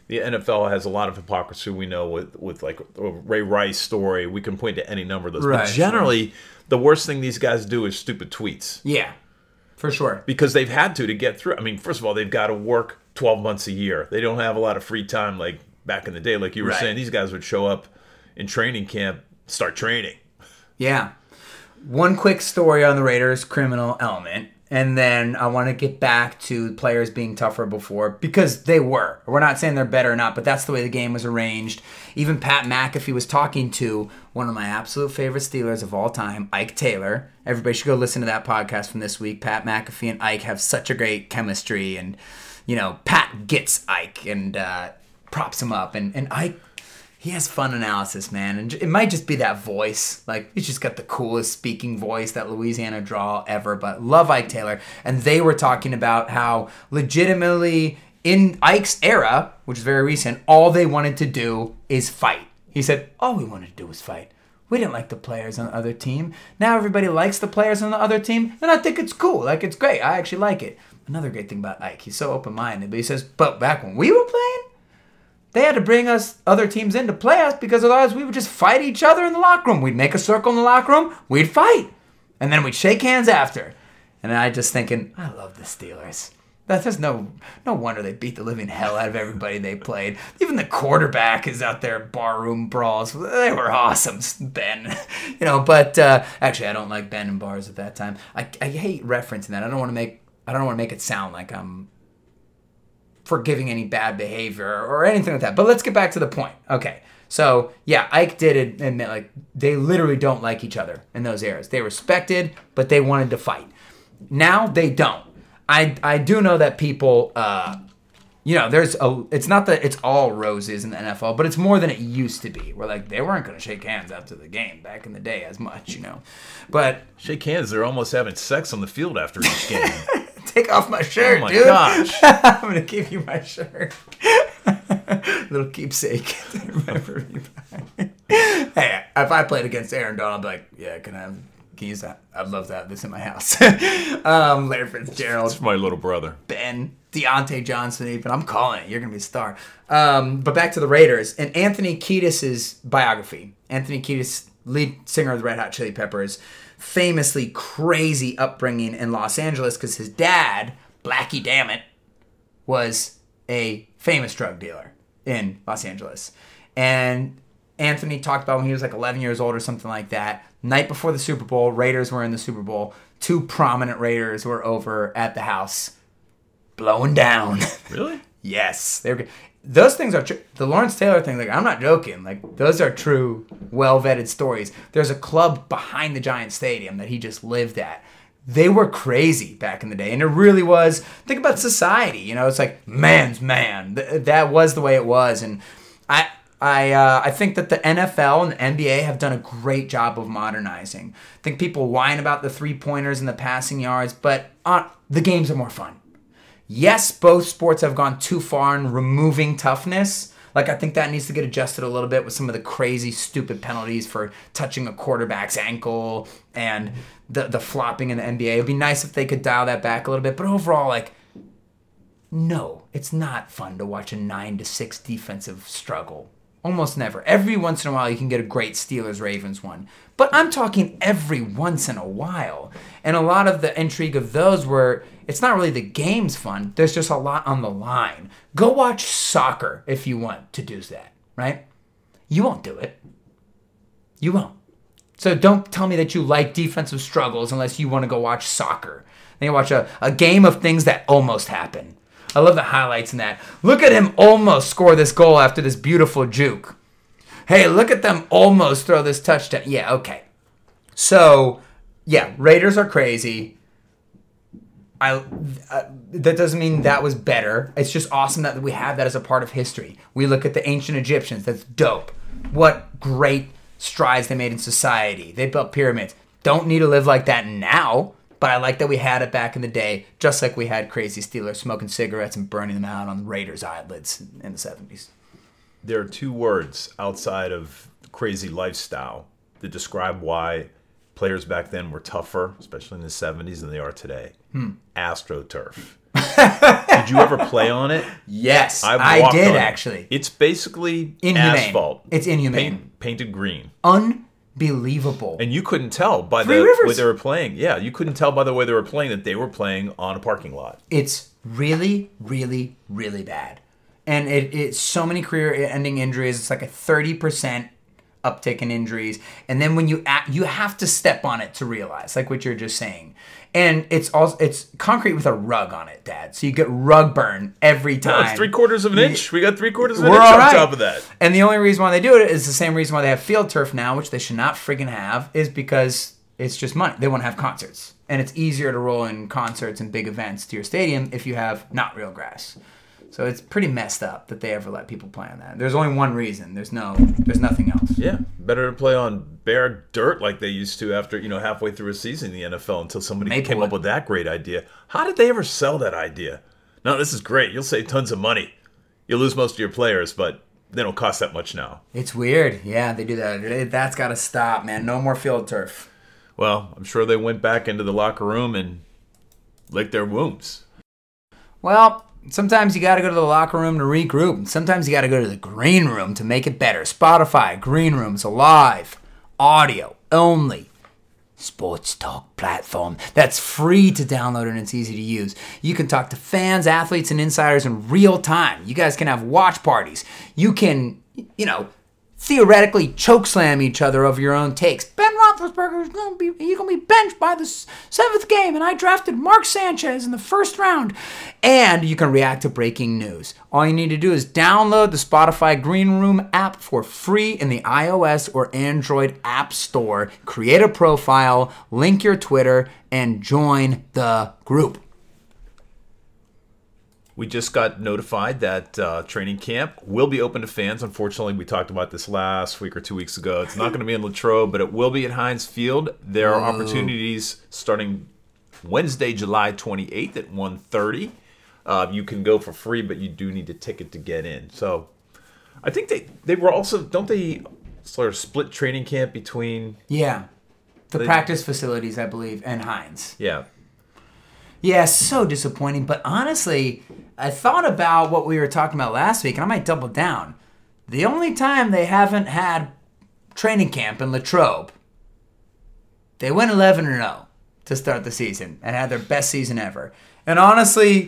the N F L has a lot of hypocrisy. We know with with like a Ray Rice story, we can point to any number of those. Right, but generally, right. the worst thing these guys do is stupid tweets. Yeah, for sure. Because they've had to to get through. I mean, first of all, they've got to work twelve months a year. They don't have a lot of free time like back in the day. Like you were right. saying, these guys would show up in training camp, start training. Yeah. One quick story on the Raiders criminal element. And then I want to get back to players being tougher before, because they were. We're not saying they're better or not, but that's the way the game was arranged. Even Pat McAfee was talking to one of my absolute favorite Steelers of all time, Ike Taylor. Everybody should go listen to that podcast from this week. Pat McAfee and Ike have such a great chemistry. And, you know, Pat gets Ike and uh, props him up. And, and Ike, he has fun analysis, man. And it might just be that voice. Like, he's just got the coolest speaking voice, that Louisiana drawl ever. But love Ike Taylor. And they were talking about how legitimately in Ike's era, which is very recent, all they wanted to do is fight. He said, all we wanted to do was fight. We didn't like the players on the other team. Now everybody likes the players on the other team. And I think it's cool. Like, it's great. I actually like it. Another great thing about Ike, he's so open-minded. But he says, but back when we were playing, they had to bring us other teams in to play us, because otherwise we would just fight each other in the locker room. We'd make a circle in the locker room, we'd fight, and then we'd shake hands after. And I just thinking, I love the Steelers. That's no no wonder they beat the living hell out of everybody they played. Even the quarterback is out there barroom brawls. They were awesome, Ben. You know, but uh, actually I don't like Ben in bars at that time. I, I hate referencing that. I don't want to make I don't want to make it sound like I'm forgiving any bad behavior or anything like that. But let's get back to the point. Okay. So, yeah, Ike did admit, like, they literally don't like each other in those eras. They respected, but they wanted to fight. Now, they don't. I I do know that people, uh, you know, there's a, it's not that it's all roses in the N F L, but it's more than it used to be. Where, like, they weren't going to shake hands after the game back in the day as much, you know. But shake hands, they're almost having sex on the field after each game. Take off my shirt, oh my dude. gosh. I'm going to give you my shirt. Little keepsake to remember me by. Hey, if I played against Aaron Donald, I'd be like, yeah, can I have, can you use that? I'd love to have this in my house. um, Larry Fitzgerald. It's my little brother. Ben, Deontay Johnson, even. I'm calling it. You're going to be a star. Um, but back to the Raiders. And Anthony Kiedis' biography. Anthony Kiedis, lead singer of the Red Hot Chili Peppers, famously crazy upbringing in Los Angeles because his dad, Blackie Dammit, was a famous drug dealer in Los Angeles. And Anthony talked about when he was like eleven years old or something like that. Night before the Super Bowl, Raiders were in the Super Bowl. Two prominent Raiders were over at the house blowing down. Really? Yes. They were. Those things are true. The Lawrence Taylor thing, like, I'm not joking. Like, those are true, well-vetted stories. There's a club behind the Giant Stadium that he just lived at. They were crazy back in the day. And it really was, think about society. You know, it's like, man's man. Th- that was the way it was. And I I, uh, I think that the N F L and the N B A have done a great job of modernizing. I think people whine about the three-pointers and the passing yards, but uh, the games are more fun. Yes, both sports have gone too far in removing toughness. Like, I think that needs to get adjusted a little bit with some of the crazy, stupid penalties for touching a quarterback's ankle and the the flopping in the N B A. It would be nice if they could dial that back a little bit. But overall, like, no, it's not fun to watch a nine to six defensive struggle. Almost never. Every once in a while, you can get a great Steelers-Ravens one. But I'm talking every once in a while. And a lot of the intrigue of those were, it's not really the game's fun. There's just a lot on the line. Go watch soccer if you want to do that, right? You won't do it. You won't. So don't tell me that you like defensive struggles unless you want to go watch soccer. Then you watch a, a game of things that almost happen. I love the highlights in that. Look at him almost score this goal after this beautiful juke. Hey, look at them almost throw this touchdown. Yeah, okay. So, yeah, Raiders are crazy. I uh, that doesn't mean that was better. It's just awesome that we have that as a part of history. We look at the ancient Egyptians. That's dope. What great strides they made in society. They built pyramids. Don't need to live like that now. But I like that we had it back in the day, just like we had crazy Steelers smoking cigarettes and burning them out on the Raiders' eyelids in the seventies. There are two words outside of crazy lifestyle that describe why players back then were tougher, especially in the seventies, than they are today. Hmm. AstroTurf. Did you ever play on it? Yes, I've I walked did on it. actually. It's basically Inhumane. asphalt. It's inhumane. Paint, painted green. Unbelievable. And you couldn't tell by Three the Rivers. way they were playing. Yeah, you couldn't tell by the way they were playing that they were playing on a parking lot. It's really, really, really bad. And it, it's so many career-ending injuries. It's like a thirty percent uptick in injuries. And then when you act, you have to step on it to realize, like what you're just saying. And it's also it's concrete with a rug on it, Dad. So you get rug burn every time. No, it's three quarters of an inch. We got three quarters of an We're inch all on right. top of that. And the only reason why they do it is the same reason why they have field turf now, which they should not friggin' have, is because it's just money. They want to have concerts. And it's easier to roll in concerts and big events to your stadium if you have not real grass. So it's pretty messed up that they ever let people play on that. There's only one reason. There's no, there's nothing else. Yeah, better to play on bare dirt like they used to after, you know, halfway through a season in the N F L until somebody Maplewood. came up with that great idea. How did they ever sell that idea? No, this is great. You'll save tons of money. You'll lose most of your players, but they don't cost that much now. It's weird. Yeah, they do that. That's got to stop, man. No more field turf. Well, I'm sure they went back into the locker room and licked their wounds. Well, sometimes you got to go to the locker room to regroup. Sometimes you got to go to the green room to make it better. Spotify, Green Room's a live, audio only sports talk platform that's free to download and it's easy to use. You can talk to fans, athletes, and insiders in real time. You guys can have watch parties. You can, you know, theoretically chokeslam each other over your own takes. Ben Roethlisberger is going to be he's going to be benched by the seventh game, and I drafted Mark Sanchez in the first round. And you can react to breaking news. All you need to do is download the Spotify Green Room app for free in the iOS or Android App Store. Create a profile, link your Twitter, and join the group. We just got notified that uh, training camp will be open to fans. Unfortunately, we talked about this last week or two weeks ago. It's not going to be in Latrobe, but it will be at Heinz Field. There are Whoa. opportunities starting Wednesday, July twenty-eighth at one thirty. Uh, you can go for free, but you do need a ticket to get in. So I think they, they were also, don't they sort of split training camp between... Yeah. The They- practice facilities, I believe, and Heinz. Yeah. Yeah, so disappointing. But honestly, I thought about what we were talking about last week, and I might double down. The only time they haven't had training camp in Latrobe, they went eleven and oh to start the season and had their best season ever. And honestly,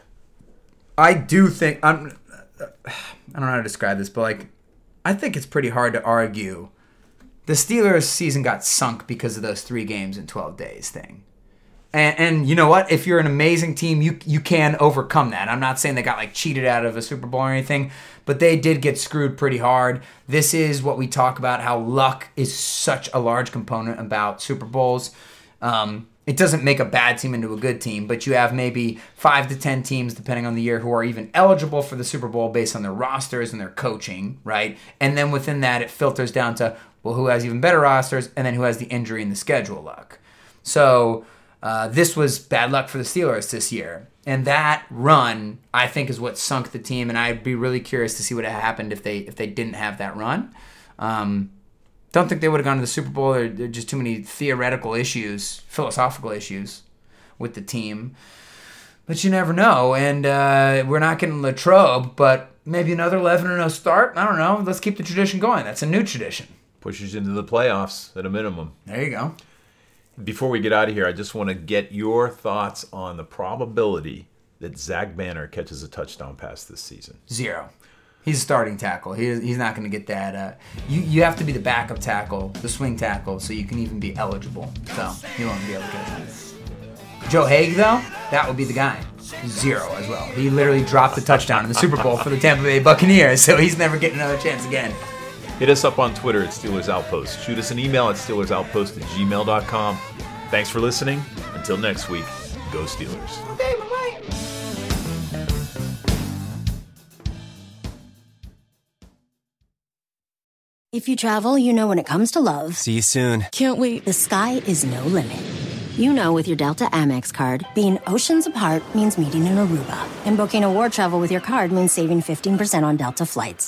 I do think I'm. I don't know how to describe this, but like, I think it's pretty hard to argue. The Steelers' season got sunk because of those three games in twelve days thing. And, and you know what? If you're an amazing team, you you can overcome that. I'm not saying they got like cheated out of a Super Bowl or anything, but they did get screwed pretty hard. This is what we talk about, how luck is such a large component about Super Bowls. Um, it doesn't make a bad team into a good team, but you have maybe five to ten teams, depending on the year, who are even eligible for the Super Bowl based on their rosters and their coaching, right? And then within that, it filters down to, well, who has even better rosters, and then who has the injury and the schedule luck. So... Uh, this was bad luck for the Steelers this year. And that run, I think, is what sunk the team. And I'd be really curious to see what had happened if they if they didn't have that run. Um, don't think they would have gone to the Super Bowl. There, there are just too many theoretical issues, philosophical issues with the team. But you never know. And uh, we're not getting Latrobe, but maybe another eleven and oh start. I don't know. Let's keep the tradition going. That's a new tradition. Pushes you into the playoffs at a minimum. There you go. Before we get out of here, I just want to get your thoughts on the probability that Zach Banner catches a touchdown pass this season. Zero. He's a starting tackle. He, he's not going to get that. Uh, you you have to be the backup tackle, the swing tackle, so you can even be eligible. So he won't be able to get that. Joe Haig, though, that would be the guy. Zero as well. He literally dropped the touchdown in the Super Bowl for the Tampa Bay Buccaneers, so he's never getting another chance again. Hit us up on Twitter at Steelers Outpost. Shoot us an email at steelers outpost at gmail dot com. Thanks for listening. Until next week, go Steelers. Okay, bye-bye. If you travel, you know when it comes to love, See you soon. Can't wait. the sky is no limit. You know with your Delta Amex card, being oceans apart means meeting in Aruba. And booking a war travel with your card means saving fifteen percent on Delta flights.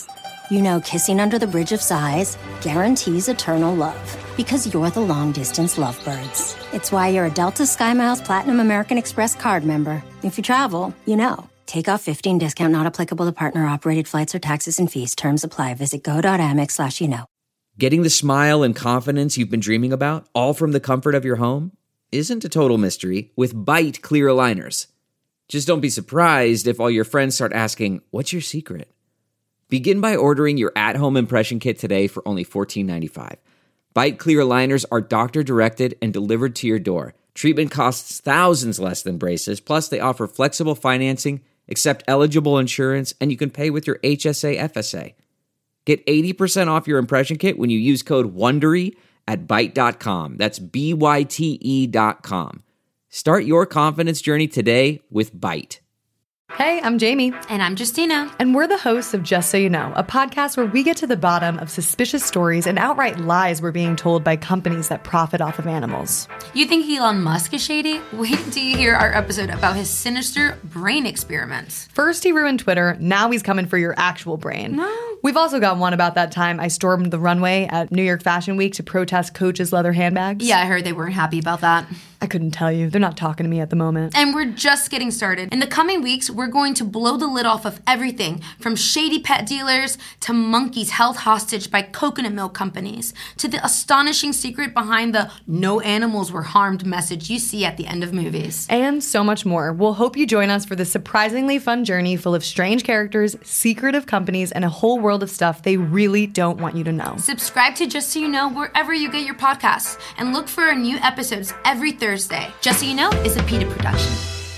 You know kissing under the bridge of sighs guarantees eternal love. Because you're the long-distance lovebirds. It's why you're a Delta SkyMiles Platinum American Express card member. If you travel, you know. Take off fifteen discount not applicable to partner-operated flights or taxes and fees. Terms apply. Visit go.amex slash you know. Getting the smile and confidence you've been dreaming about, all from the comfort of your home, isn't a total mystery with Byte clear aligners. Just don't be surprised if all your friends start asking, what's your secret? Begin by ordering your at-home impression kit today for only fourteen ninety-five. Byte clear aligners are doctor-directed and delivered to your door. Treatment costs thousands less than braces, plus they offer flexible financing, accept eligible insurance, and you can pay with your H S A F S A. Get eighty percent off your impression kit when you use code WONDERY at byte dot com. That's B Y T E dot com. Start your confidence journey today with Byte. Hey, I'm Jamie. And I'm Justina. And we're the hosts of Just So You Know, a podcast where we get to the bottom of suspicious stories and outright lies we're being told by companies that profit off of animals. You think Elon Musk is shady? Wait till you hear our episode about his sinister brain experiments. First he ruined Twitter, now he's coming for your actual brain. No. We've also got one about that time I stormed the runway at New York Fashion Week to protest Coach's leather handbags. Yeah, I heard they weren't happy about that. I couldn't tell you. They're not talking to me at the moment. And we're just getting started. In the coming weeks, we're going to blow the lid off of everything from shady pet dealers to monkeys held hostage by coconut milk companies to the astonishing secret behind the no animals were harmed message you see at the end of movies. And so much more. We'll hope you join us for this surprisingly fun journey full of strange characters, secretive companies, and a whole world of stuff they really don't want you to know. Subscribe to Just So You Know wherever you get your podcasts and look for our new episodes every Thursday. Just So You Know is a PETA production.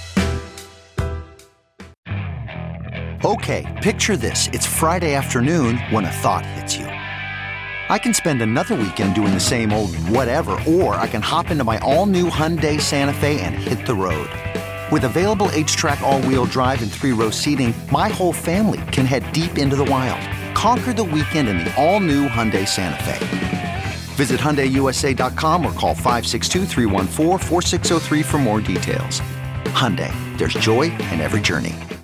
Okay, picture this. It's Friday afternoon when a thought hits you. I can spend another weekend doing the same old whatever, or I can hop into my all-new Hyundai Santa Fe and hit the road. With available H-Track all-wheel drive and three-row seating, my whole family can head deep into the wild. Conquer the weekend in the all-new Hyundai Santa Fe. Visit Hyundai U S A dot com or call five six two, three one four, four six zero three for more details. Hyundai, there's joy in every journey.